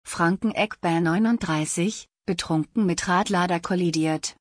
Frankeneck B39, betrunken mit Radlader kollidiert.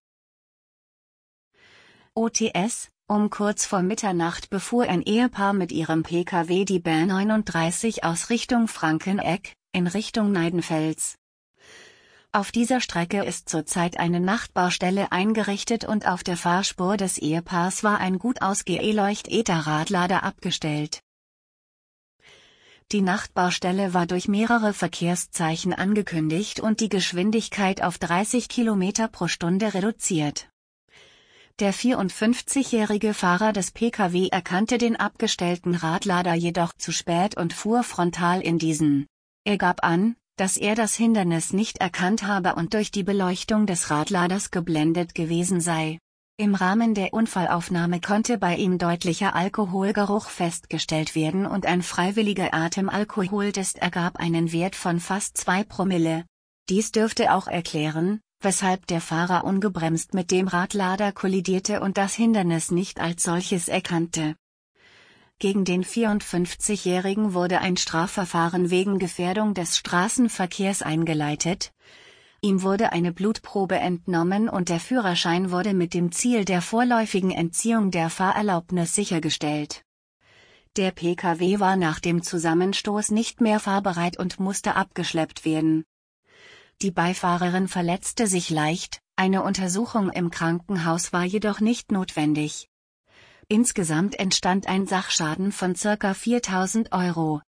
OTS: Um kurz vor Mitternacht befuhr ein Ehepaar mit ihrem Pkw die B39 aus Richtung Frankeneck, in Richtung Neidenfels. Auf dieser Strecke ist zurzeit eine Nachtbaustelle eingerichtet und auf der Fahrspur des Ehepaars war ein gut ausgeleuchteter Radlader abgestellt. Die Nachtbaustelle war durch mehrere Verkehrszeichen angekündigt und die Geschwindigkeit auf 30 km pro Stunde reduziert. Der 54-jährige Fahrer des Pkw erkannte den abgestellten Radlader jedoch zu spät und fuhr frontal in diesen. Er gab an, dass er das Hindernis nicht erkannt habe und durch die Beleuchtung des Radladers geblendet gewesen sei. Im Rahmen der Unfallaufnahme konnte bei ihm deutlicher Alkoholgeruch festgestellt werden und ein freiwilliger Atemalkoholtest ergab einen Wert von fast 2 Promille. Dies dürfte auch erklären, weshalb der Fahrer ungebremst mit dem Radlader kollidierte und das Hindernis nicht als solches erkannte. Gegen den 54-Jährigen wurde ein Strafverfahren wegen Gefährdung des Straßenverkehrs eingeleitet. Ihm wurde eine Blutprobe entnommen und der Führerschein wurde mit dem Ziel der vorläufigen Entziehung der Fahrerlaubnis sichergestellt. Der Pkw war nach dem Zusammenstoß nicht mehr fahrbereit und musste abgeschleppt werden. Die Beifahrerin verletzte sich leicht, eine Untersuchung im Krankenhaus war jedoch nicht notwendig. Insgesamt entstand ein Sachschaden von ca. 4.000 Euro.